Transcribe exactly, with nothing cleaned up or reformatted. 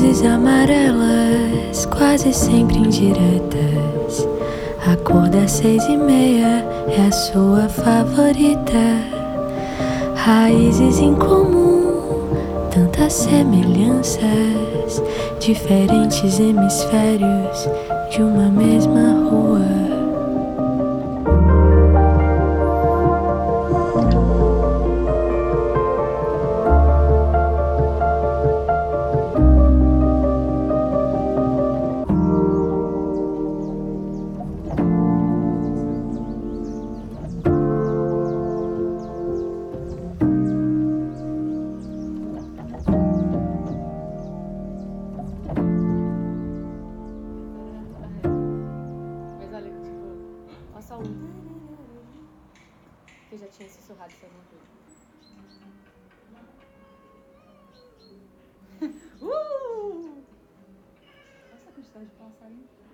luzes amarelas, quase sempre indiretas. A cor das seis e meia é a sua favorita. Raízes em comum, tantas semelhanças, diferentes hemisférios de uma mesma rua. Só um. Que eu já tinha sussurrado isso alguma coisa. uh! Nossa, a quantidade de passarinho.